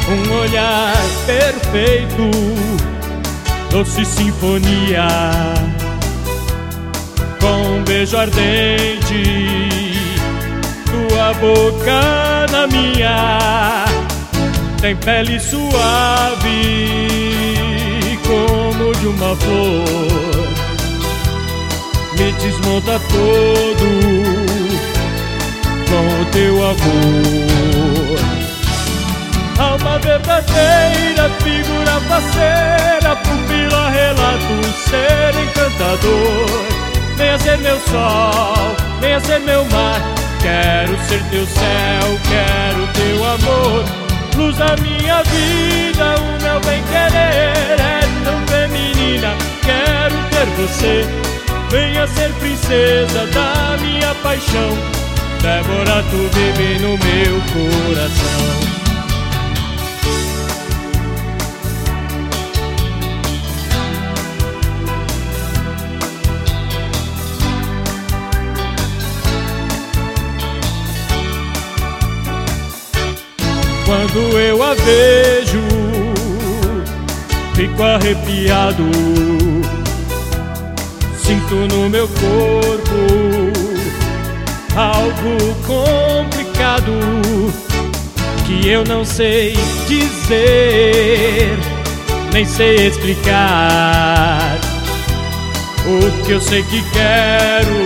Um olhar perfeito, doce sinfonia, com um beijo ardente, tua boca na minha. Tem pele suave como de uma flor, me desmonta todo com o teu amor. Alma verdadeira, figura faceira, pupila relata um ser encantador. Venha ser meu sol, venha ser meu mar, quero ser teu céu, quero teu amor. Luz da minha vida, o meu bem-querer é tão feminina, quero ter você. Venha ser princesa da minha paixão, Débora, tu vive no meu coração. Quando eu a vejo, fico arrepiado, sinto no meu corpo algo complicado que eu não sei dizer, nem sei explicar. O que eu sei que quero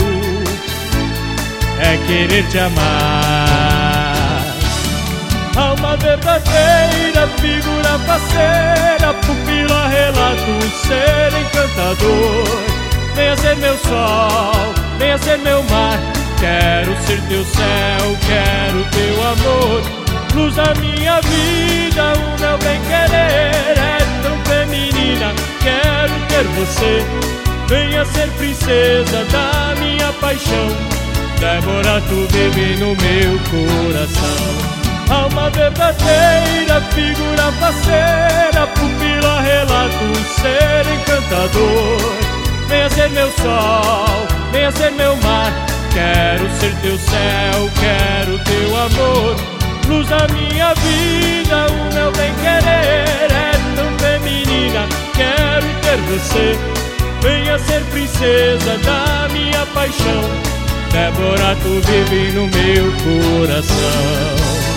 é querer te amar. Alma verdadeira, figura faceira, pupila relata um ser encantador. Venha ser meu sol, venha ser meu mar, quero ser teu céu, quero teu amor. Luz da minha vida, o meu bem-querer é tão feminina, quero ter você. Venha ser princesa da minha paixão, Débora, tu vive no meu coração. Alma verdadeira, figura faceira, pupila relata um ser encantador. Venha ser meu sol, venha ser meu mar, quero ser teu céu, quero teu amor. Luz da minha vida, o meu bem-querer é tão feminina, quero ter você. Venha ser princesa da minha paixão, Débora, tu vive no meu coração.